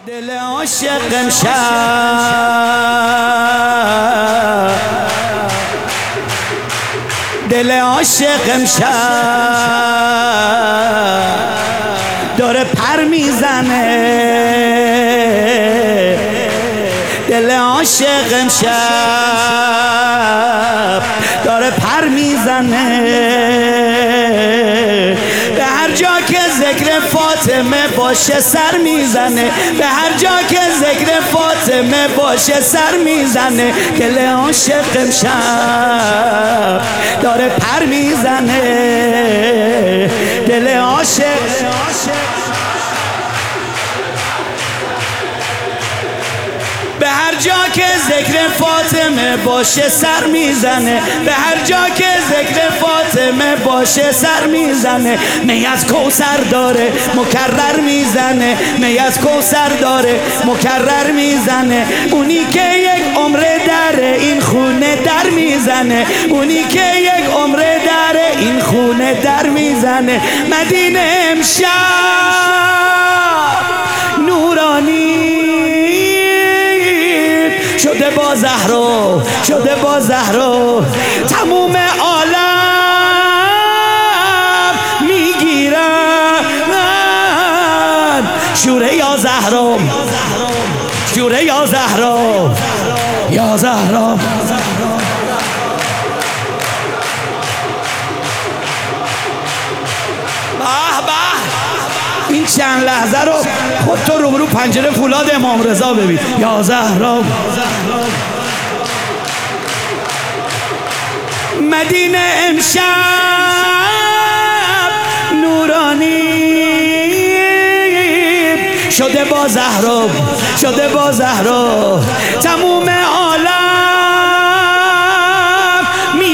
دل عاشق امشب دل عاشق امشب داره پر میزنه دل عاشق امشب داره پر میزنه به هر جا که ذکر فاطمه باشه سر میزنه به هر جا که ذکر فاطمه باشه سر میزنه دل عاشق امشب داره پر میزنه دل عاشق به هر جا که ذکر فاطمه باشه سر میزنه به هر جا که ذکر فاطمه باشه سر میزنه می از کوثر داره مکرر میزنه می از کوثر داره مکرر میزنه اونی که یک عمر در این خونه در میزنه اونی که یک عمر در این خونه در میزنه مدینه امشب نورانی شده با زهرا شده با زهرا تموم عالم میگیرن شوره یا زهرا شوره یا زهرا یا زهرا این چند لحظه رو خود تو روبرو پنجره فولاد امام رضا ببین یا زهرا مدینه امشب نورانی شده با زهرا شده با زهرا تموم عالم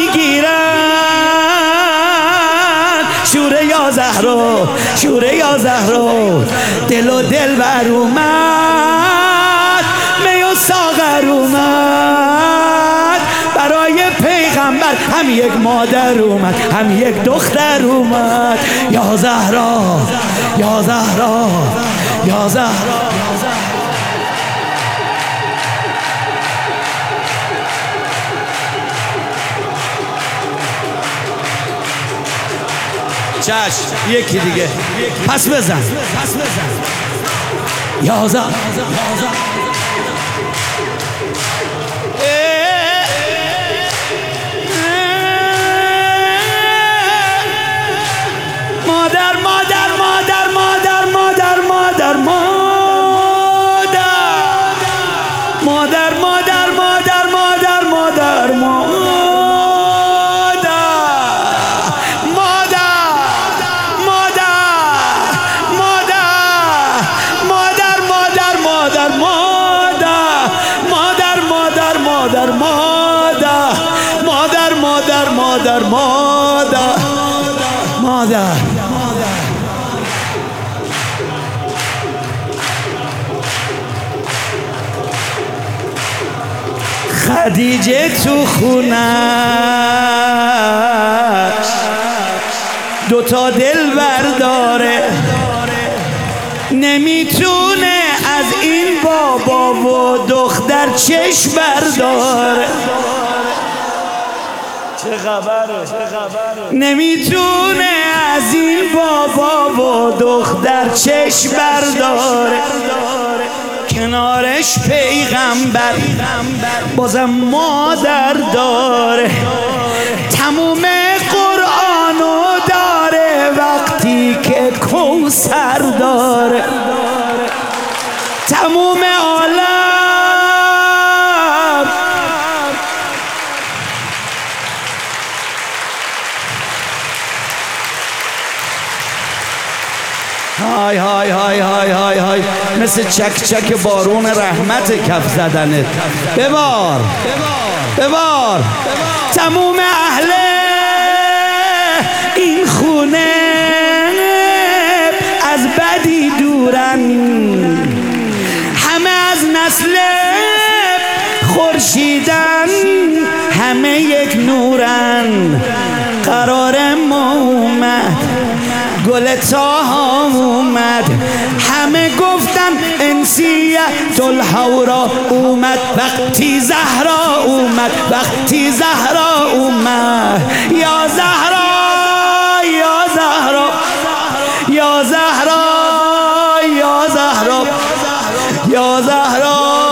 میگیرن شوره یا زهرا شوره یا زهرا دل و دل بر اومد می و ساغر اومد برای پیغمبر هم یک مادر اومد هم یک دختر اومد یا زهرا یا زهرا یا زهرا چشم یکی دیگه پس بزن یا زهرا مادر مادر مادر مادر مادر مادر مادر مادر مادر مادر مادر مادر مادر خدیجه تو خونش دوتا دل برداره نمیتونه از این بابا و دختر چشم برداره چه خبره نمیتونه از این بابا و دختر چشم برداره کنارش پیغمبر بازم مادر داره تموم قرآنو داره وقتی که کوثر داره تموم عالم های های های های های های مثل چک چک بارون رحمت کف زدنت ببار ببار تموم اهل این خونه از بدی دورن همه از نسل خورشیدن همه یک نورن قرار ما اومد گل تاها اومد، همه گفتن انسیت الحورا اومد، وقتی زهرا اومد، وقتی زهرا اومد. یا زهرا یا زهرا یا زهرا یا زهرا یا زهرا